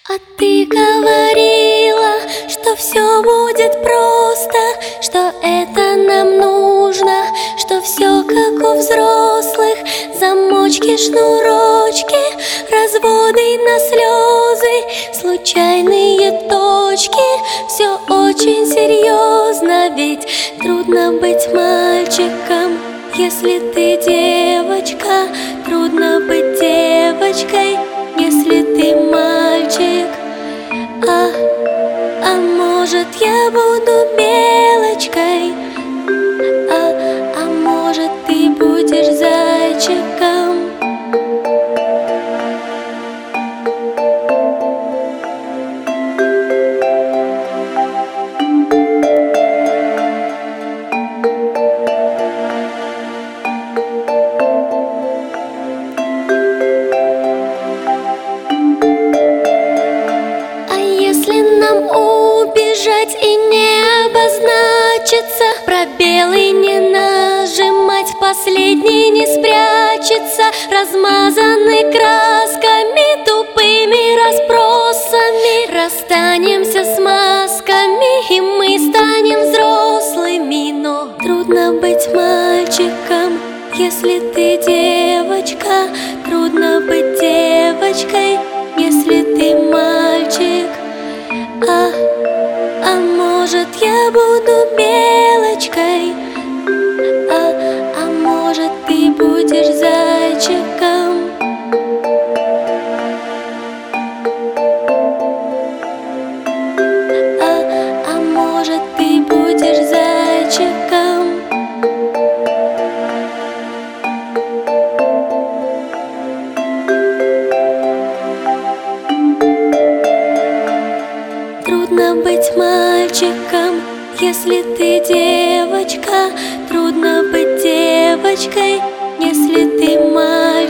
А ты говорила, что все будет просто, что это нам нужно, что все как у взрослых. Замочки, шнурочки, разводы на слезы, случайные точки. Все очень серьезно, ведь трудно быть мальчиком, если ты девочка. Трудно быть девочкой, если ты мальчик. А может, я буду белочкой, а может, ты будешь зайчиком. Убежать и не обозначиться, пробелы не нажимать, последний не спрячется, размазаны красками, тупыми расспросами. Расстанемся с масками, и мы станем взрослыми. Но трудно быть мальчиком, если ты девочка. Трудно быть девочкой, если ты мальчик. А может, я буду белочкой, а может, ты будешь зайчиком. А может, ты будешь зайчиком. Трудно быть мальчиком, если ты девочка. Трудно быть девочкой, если ты мальчик.